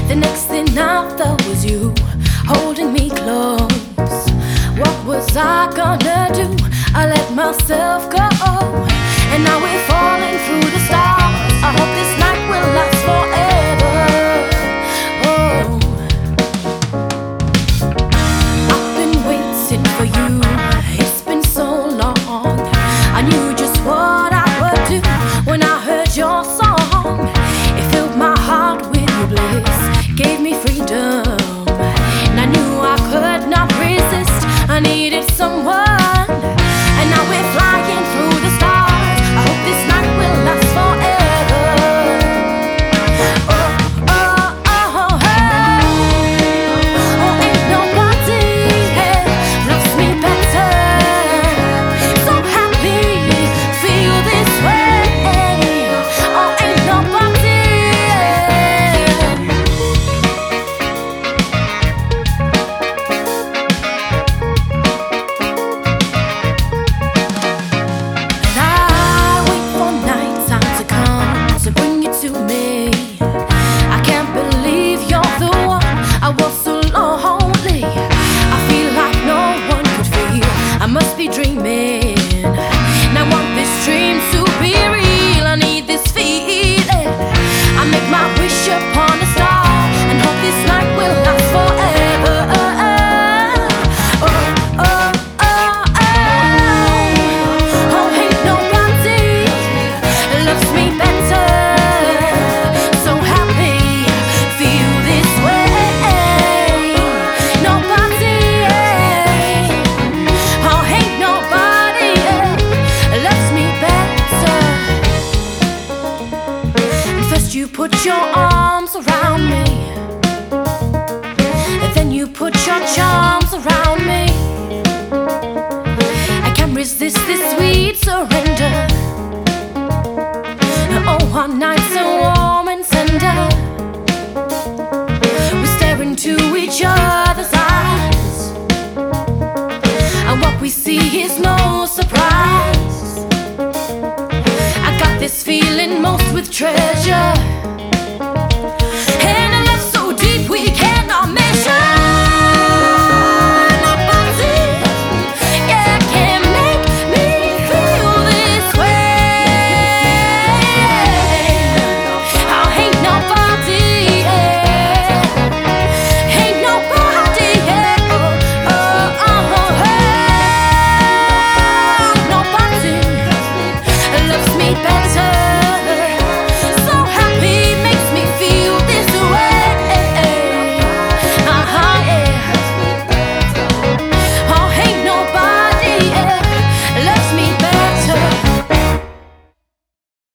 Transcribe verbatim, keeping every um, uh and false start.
The next thing I felt was you holding me close. What was I gonna do? I let myself go, and now we're falling through the stars. I hope this night will last forever. Oh, I've been waiting for you. It's been so long. I knew just what I would do when I heard your song. It filled my heart with your bliss, gave me freedom, and I knew I could not resist. I needed someone, and now we're flying through the stars. I hope this night will last forever. Oh, oh, oh, oh, oh, ain't nobody loves me better. So happy, feel this way. Oh, ain't nobody. Be dreaming. And I want this dream to be real. I need this feeling. I make my wish upon a star and hope this night will last forever. Oh, oh, oh, oh. Oh, ain't nobody loves me better. So happy, feel this way. Nobody. Oh, ain't nobody loves me better. And first you put your arms around me, and then you put your charms around me. I can't resist this sweet surrender. Oh, our nights so warm and tender. We stare into each other's eyes, and what we see is no surprise. I got this feeling most with treasure.